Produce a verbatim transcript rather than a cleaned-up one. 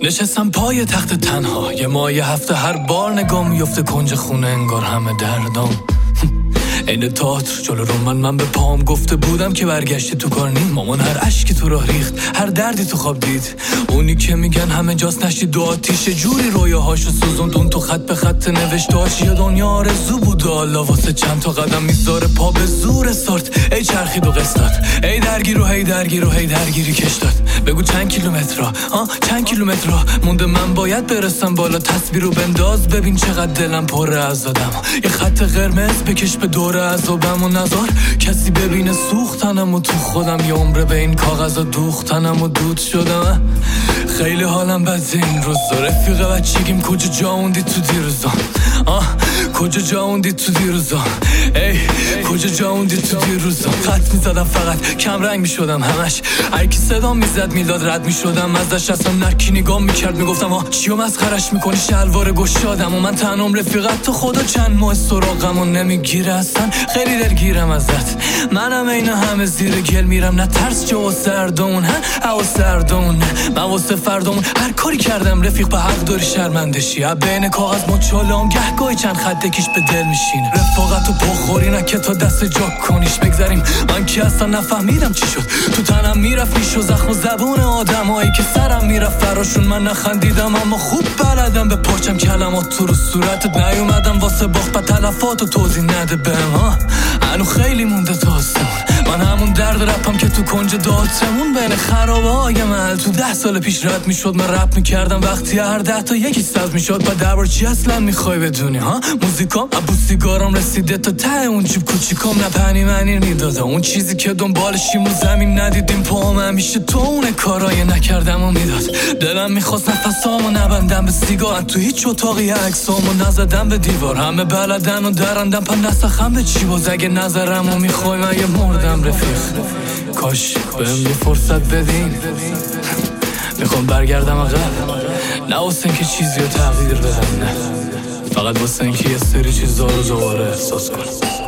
نشستم پای تخت تنها، یه ماه هفته هر بار نگاه میفته کنج خونه، انگار همه دردام این تئاتر جلو رو من من به پام گفته بودم که برگشتی تو کار نیم. مامان هر اشکی تو راه ریخت، هر دردی تو خواب دید، اونی که میگن همه جاست نشید دو آتیشه جوری رویاهاشو سوزوند، اون تو خط به خط نوشتاش یه دنیا آرزو بود و حالا واسه چند تا قدم میذاره پا به زور استارت. ای چرخید و قسطات، ای درگیر و هی درگیر و هی درگیری کش داد. بگو چند کیلومتر ها چند کیلومتر مونده من باید برسم بالا، تصویر رو بنداز ببین چقدر دلم پره از آدم. یه خط قرمز بکش به دور عذابم و نذار کسی ببینه سوختنم و تو خودم یه عمره به این کاغذا دوختنم و دود شدم. خیلی حالم بد این روزا، رفیق بچگیم کجا جا اوندی تو دیروزا، آه کجا جا اوندی تو دیروزا، ای کجا جا اوندی تو دیروزا. خط میزدم فقط کم رنگ میشدم همش، هر کی صدا میزد میلاد رد میشدم ازش، اصلا نرکی نگاه میکرد میگفتم آه چیو مسخرش میکنی شلوار گشادم و من تنم رفیقت تو خدا چند ماه سراغم و نمیگیره اصلا، خیلی درگیرم ازت. منم اینا همه زیر گل میرم، نه ترس جو و سردمون هوا سردمون، من واسه فردامون هر کاری کردم رفیق به حق داری شرمندشی، بین کاغذ مچالام گهگاهی چند خط کش به دل میشینه. رفاقتو بخوری نه که تا دست جا کنیش بگذاریم، من که اصلا نفهمیدم چی شد تو تنم میرفت نیش و زخم و زبون آدمایی که سرم میرفت فراشون، من نخندیدم اما خوب بلدم به پاچم کلمات تو رو صورتت نیومدم واسه باخت با تلفات و توضیح نده بهم ها. هنو خیلی مونده تا آسمون، من همون درد رپم که تو کنج داتمون بین خرابه های من تو ده سال پیش رد میشد. من رپ میکردم وقتی هر ده تا یکی ساز میشد، با دربار چی اصلا میخوای بدونی ها؟ موزیکام ابو سیگارم رسیده تا ته اون جیب کوچیکم، نه پنی منی میداده اون چیزی که دنبالشیم و زمین ندیدیم پاهم همیشه تو اون کارای نکردم و میداد. دلم میخواست نفسامو نبندم به سیگار، تو هیچ اتاقی عکسامو نزدم به دیوار، همه بلدن و درندم پا نسخم به چی باز، اگه نظرمو میخوای من یه مردم رفیق، کاش بهم یه فرصت بدین، میخوام برگردم عقب، نه واسه اینکه چیزی رو تغییر بدم، نه فقط واسه اینکه یه سری چیزا رو دوباره احساس کنم.